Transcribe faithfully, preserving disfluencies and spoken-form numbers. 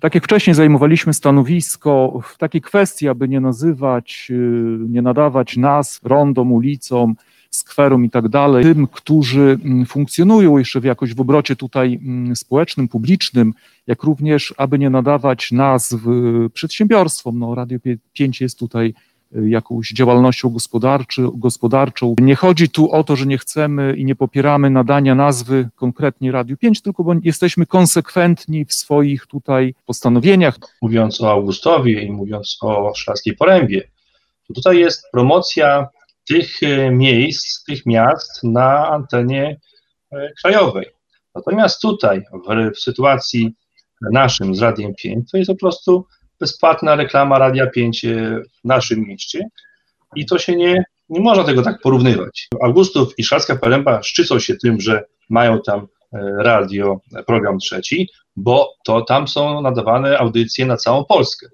Tak jak wcześniej zajmowaliśmy stanowisko w takiej kwestii, aby nie nazywać, nie nadawać nazw rondom, ulicom, skwerom i tak dalej, tym, którzy funkcjonują jeszcze w jakoś w obrocie tutaj społecznym, publicznym, jak również, aby nie nadawać nazw przedsiębiorstwom. No, Radio pięć jest tutaj jakąś działalnością gospodarczy, gospodarczą. Nie chodzi tu o to, że nie chcemy i nie popieramy nadania nazwy konkretnie Radiu pięć, tylko bo jesteśmy konsekwentni w swoich tutaj postanowieniach. Mówiąc o Augustowie i mówiąc o Szklarskiej Porębie, to tutaj jest promocja tych miejsc, tych miast na antenie krajowej. Natomiast tutaj w, w sytuacji naszym z Radiem pięć to jest po prostu bezpłatna reklama Radia pięć w naszym mieście i to się nie, nie można tego tak porównywać. Augustów i Szklarska Poręba szczycą się tym, że mają tam radio, program trzeci, bo to tam są nadawane audycje na całą Polskę.